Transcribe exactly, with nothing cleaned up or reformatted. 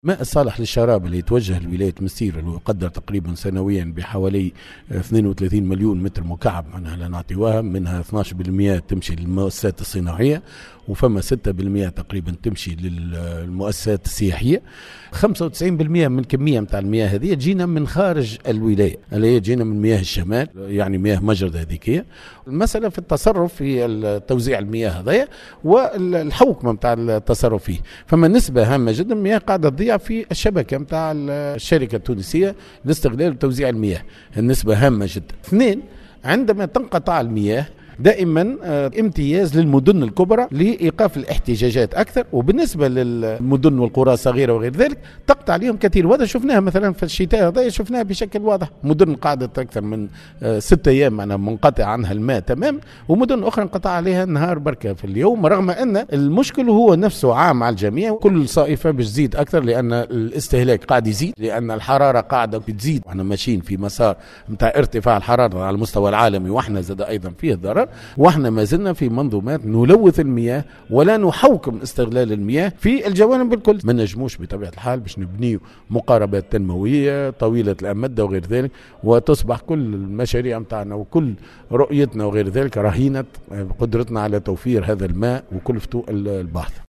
الماء الصالح للشراب اللي يتوجه لولاية مسير اللي يقدر تقريبا سنويا بحوالي اثنين وثلاثين مليون متر مكعب، معناها لا نعطيوها منها اثني عشر بالمئة تمشي للمؤسسات الصناعية، وفما ستة بالمئة تقريبا تمشي للمؤسسات السياحية. خمسة وتسعين بالمئة من الكمية متاع المياه هذه تجينا من خارج الولاية، اللي هي تجينا من مياه الشمال، يعني مياه مجرد هذيكية. المسألة في التصرف في توزيع المياه هذايا والحوكمة متاع التصرف فيه. فما نسبة هامة جدا من المياه قاعدة تضيع في الشبكة متاع الشركة التونسية لاستغلال وتوزيع المياه، النسبة هامة جدا. اثنين، عندما تنقطع المياه دائما امتياز للمدن الكبرى لإيقاف الاحتجاجات أكثر، وبالنسبة للمدن والقرى الصغيرة وغير ذلك تقطع عليهم كثير. وهذا شفناها مثلا في الشتاء هذا، شفناها بشكل واضح، مدن قعدت أكثر من ستة أيام معنا منقطع عنها الماء تمام، ومدن أخرى انقطع عليها النهار بركة في اليوم، رغم أن المشكل هو نفسه عام على الجميع. كل صائفة بتزيد أكثر لأن الاستهلاك قاعد يزيد، لأن الحرارة قاعدة بتزيد، وإحنا ماشيين في مسار متاع ارتفاع الحرارة على المستوى العالمي، وإحنا زاد أيضا فيه ضرر، واحنا ما زلنا في منظومات نلوث المياه ولا نحوكم استغلال المياه في الجوانب الكل. ما نجموش بطبيعه الحال باش نبنيو مقاربات تنمويه طويله الامد وغير ذلك، وتصبح كل المشاريع متاعنا وكل رؤيتنا وغير ذلك رهينه قدرتنا على توفير هذا الماء وكلفته البحث.